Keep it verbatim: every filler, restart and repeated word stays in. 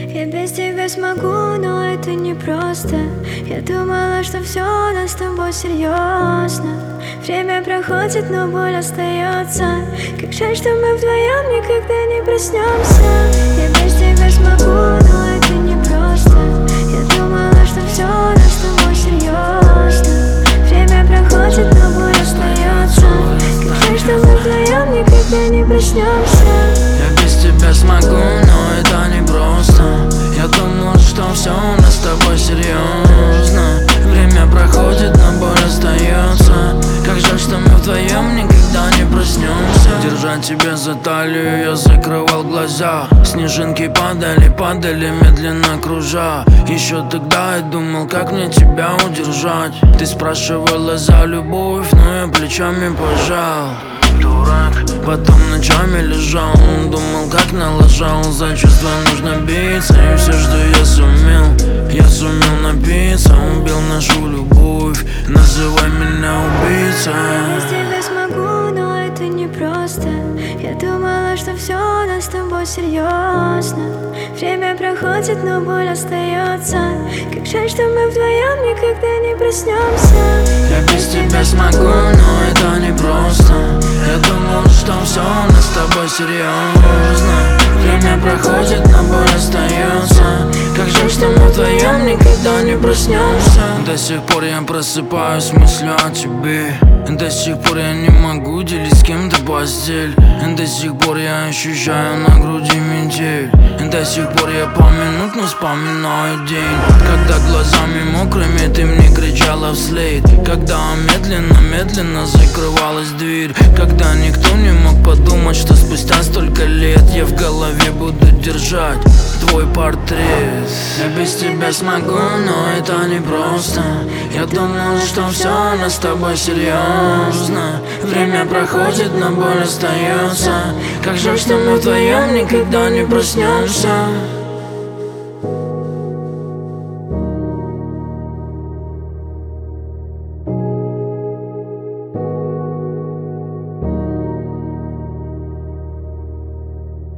Я без тебя смогу, но это не просто. Я думала, что все у нас с тобой серьезно. Время проходит, но боль остается. Как жаль, что мы вдвоем никогда не проснемся. Я без тебя смогу, но это не просто. Я думала, что все у нас с тобой серьезно. Время проходит, но боль остается. Как жаль, что мы вдвоем никогда не проснемся. Я без тебя смогу, но это не просто. Я думал, что все у нас с тобой серьезно. Время проходит, но боль остается. Как жаль, что мы вдвоем никогда не проснемся. Держать тебя за талию я закрывал глаза. Снежинки падали, падали, медленно кружа. Еще тогда я думал, как мне тебя удержать. Ты спрашивала за любовь, но я плечами пожал. Дурак, потом ночами лежал, думал, как налажал. За чувства нужно биться, и все, что я сумел, я сумел напиться. Убил нашу любовь, называй меня убийцей. Я без тебя смогу, но это не просто. Я думала, что все у нас с тобой серьезно. Время проходит, но боль остается. Как жаль, что мы вдвоем никогда не проснемся. Я без тебя смогу, но это не просто. Я думал, что все у нас с тобой серьезно. Время проходит, но боль остается. Как жаль, что мы вдвоем никогда не проснемся. До сих пор я просыпаюсь с мыслью о тебе. До сих пор я не могу делить с кем-то постель. До сих пор я ощущаю на груди метель. До сих пор я поминутно вспоминаю день, когда глазами мокрыми ты мне кричала вслед. Когда медленно-медленно закрывалась дверь. Когда никто не мог подумать, что спустя столько лет я в голове буду держать твой портрет. Я без тебя смогу, но это не просто. Я думал, что все у нас с тобой серьезно. Время проходит, но боль остается. Как жаль, что мы вдвоем никогда не проснемся.